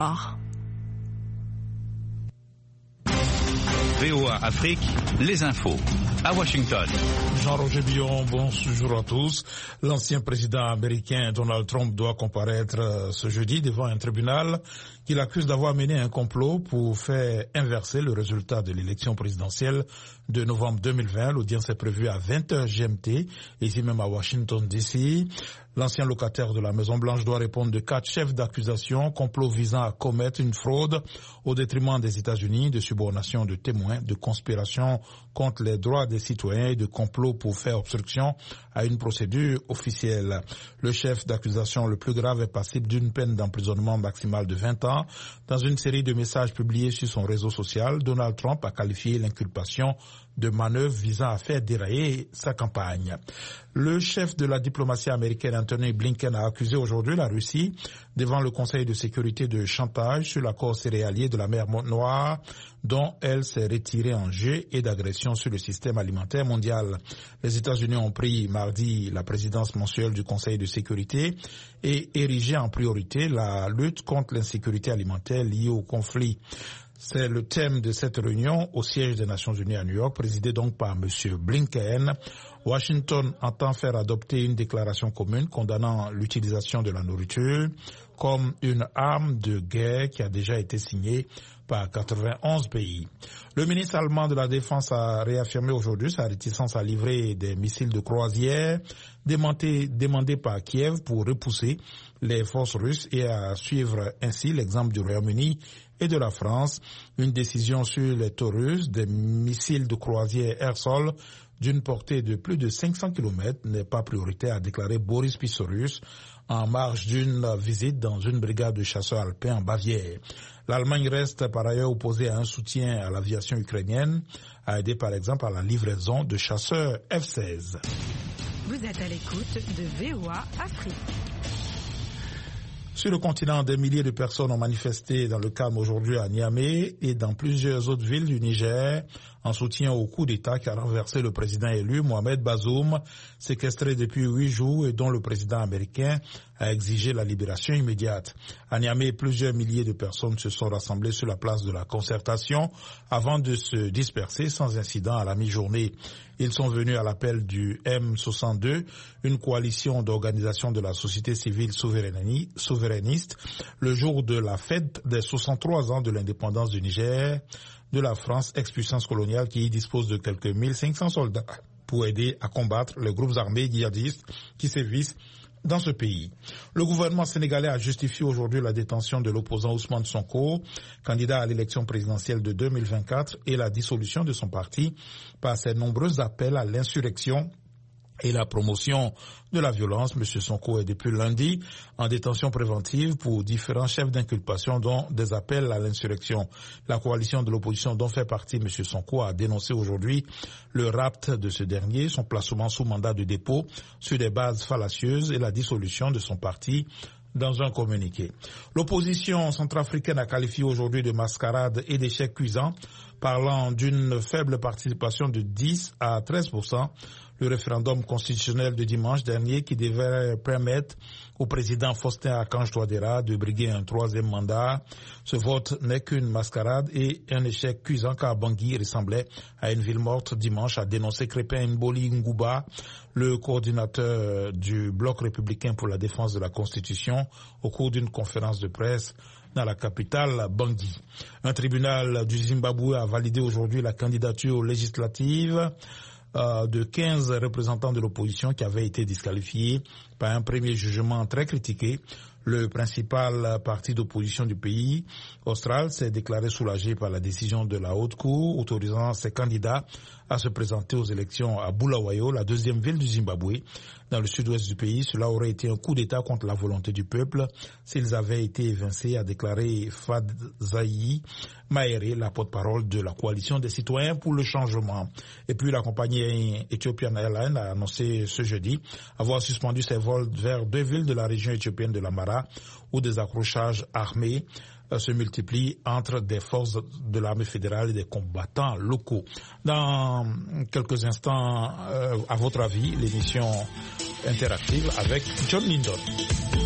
VOA Afrique, les infos. À Washington. Jean-Roger Billon, bonjour à tous. L'ancien président américain Donald Trump doit comparaître ce jeudi devant un tribunal qu'il accuse d'avoir mené un complot pour faire inverser le résultat de l'élection présidentielle de novembre 2020. L'audience est prévue à 20h GMT, ici même à Washington DC. L'ancien locataire de la Maison-Blanche doit répondre de 4 chefs d'accusation, complot visant à commettre une fraude au détriment des États-Unis, de subornation de témoins, de conspiration contre les droits des citoyens et de complot pour faire obstruction à une procédure officielle. Le chef d'accusation le plus grave est passible d'une peine d'emprisonnement maximale de 20 ans. Dans une série de messages publiés sur son réseau social, Donald Trump a qualifié l'inculpation de manœuvre visant à faire dérailler sa campagne. Le chef de la diplomatie américaine, Anthony Blinken, a accusé aujourd'hui la Russie devant le Conseil de sécurité de chantage sur l'accord céréalier de la mer Noire dont elle s'est retirée en jeu et d'agression sur le système alimentaire mondial. Les États-Unis ont pris mardi la présidence mensuelle du Conseil de sécurité et érigé en priorité la lutte contre l'insécurité alimentaire liée au conflit. C'est le thème de cette réunion au siège des Nations Unies à New York, présidée donc par M. Blinken. Washington entend faire adopter une déclaration commune condamnant l'utilisation de la nourriture comme une arme de guerre qui a déjà été signée par 91 pays. Le ministre allemand de la Défense a réaffirmé aujourd'hui sa réticence à livrer des missiles de croisière demandés par Kiev pour repousser les forces russes et à suivre ainsi l'exemple du Royaume-Uni et de la France. Une décision sur les Taurus, des missiles de croisière air-sol d'une portée de plus de 500 km n'est pas prioritaire, a déclaré Boris Pistorius en marge d'une visite dans une brigade de chasseurs alpins en Bavière. L'Allemagne reste par ailleurs opposée à un soutien à l'aviation ukrainienne, à aider par exemple à la livraison de chasseurs F-16. Vous êtes à l'écoute de VOA Afrique. Sur le continent, des milliers de personnes ont manifesté dans le calme aujourd'hui à Niamey et dans plusieurs autres villes du Niger en soutien au coup d'État qui a renversé le président élu Mohamed Bazoum, séquestré depuis 8 jours et dont le président américain a exigé la libération immédiate. À Niamey, plusieurs milliers de personnes se sont rassemblées sur la place de la Concertation avant de se disperser sans incident à la mi-journée. Ils sont venus à l'appel du M62, une coalition d'organisations de la société civile souverainiste, le jour de la fête des 63 ans de l'indépendance du Niger, de la France, ex-puissance coloniale qui y dispose de quelques 1500 soldats pour aider à combattre les groupes armés djihadistes qui sévissent dans ce pays. Le gouvernement sénégalais a justifié aujourd'hui la détention de l'opposant Ousmane Sonko, candidat à l'élection présidentielle de 2024, et la dissolution de son parti par ses nombreux appels à l'insurrection et la promotion de la violence. M. Sonko est depuis lundi en détention préventive pour différents chefs d'inculpation, dont des appels à l'insurrection. La coalition de l'opposition dont fait partie M. Sonko a dénoncé aujourd'hui le rapt de ce dernier, son placement sous mandat de dépôt sur des bases fallacieuses et la dissolution de son parti dans un communiqué. L'opposition centrafricaine a qualifié aujourd'hui de mascarade et d'échec cuisant, parlant d'une faible participation de 10 à 13%. Le référendum constitutionnel de dimanche dernier qui devait permettre au président Faustin Archange Touadéra de briguer un 3e mandat. Ce vote n'est qu'une mascarade et un échec cuisant car Bangui ressemblait à une ville morte dimanche, a dénoncé Crépin Mboli Ngouba, le coordinateur du bloc républicain pour la défense de la Constitution, au cours d'une conférence de presse dans la capitale Bangui. Un tribunal du Zimbabwe a validé aujourd'hui la candidature législative de 15 représentants de l'opposition qui avaient été disqualifiés par un premier jugement très critiqué. Le principal parti d'opposition du pays, Austral, s'est déclaré soulagé par la décision de la Haute Cour autorisant ses candidats à se présenter aux élections à Bulawayo, la deuxième ville du Zimbabwe, dans le sud-ouest du pays. Cela aurait été un coup d'État contre la volonté du peuple s'ils avaient été évincés, a déclaré Fadzayi Mahere, la porte-parole de la coalition des citoyens pour le changement. Et puis la compagnie Ethiopian Airlines a annoncé ce jeudi avoir suspendu ses vols vers 2 villes de la région éthiopienne de l'Amara où des accrochages armés se multiplient entre des forces de l'armée fédérale et des combattants locaux. Dans quelques instants, à votre avis, l'émission interactive avec John Lindon.